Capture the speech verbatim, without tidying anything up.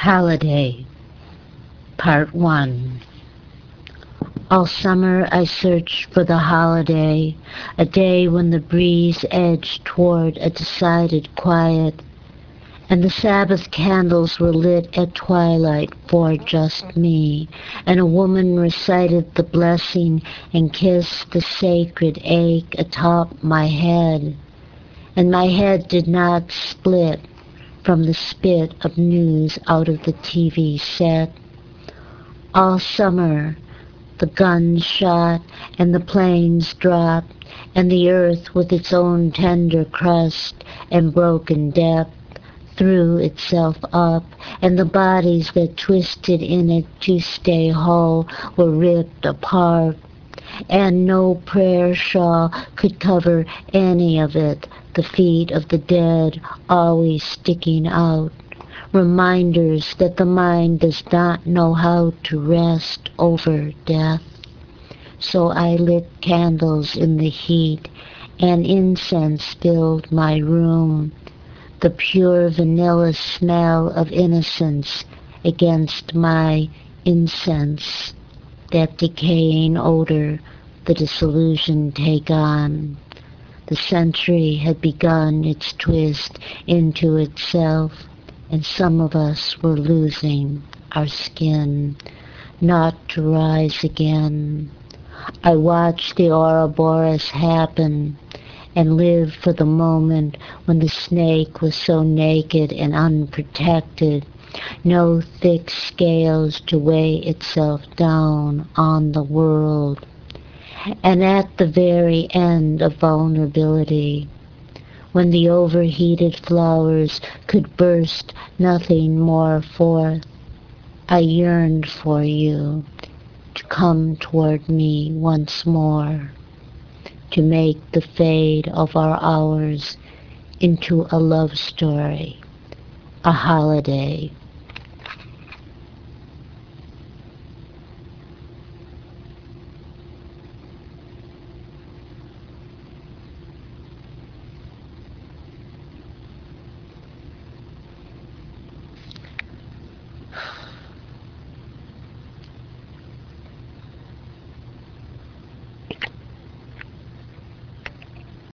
Holiday, Part one. All summer I searched for the holiday, a day when the breeze edged toward a decided quiet, and the Sabbath candles were lit at twilight for just me, and a woman recited the blessing and kissed the sacred ache atop my head, and my head did not split from the spit of news out of the T V set. All summer the guns shot and the planes dropped, and the earth with its own tender crust and broken depth threw itself up, and the bodies that twisted in it to stay whole were ripped apart, and no prayer shawl could cover any of it, the feet of the dead always sticking out, reminders that the mind does not know how to rest over death. So I lit candles in the heat, and incense filled my room, the pure vanilla smell of innocence against my incense, that decaying odor the disillusioned take on. The century had begun its twist into itself, and some of us were losing our skin, not to rise again. I watched the Ouroboros happen, and lived for the moment when the snake was so naked and unprotected, no thick scales to weigh itself down on the world. And at the very end of vulnerability, when the overheated flowers could burst nothing more forth, I yearned for you to come toward me once more, to make the fade of our hours into a love story, a holiday.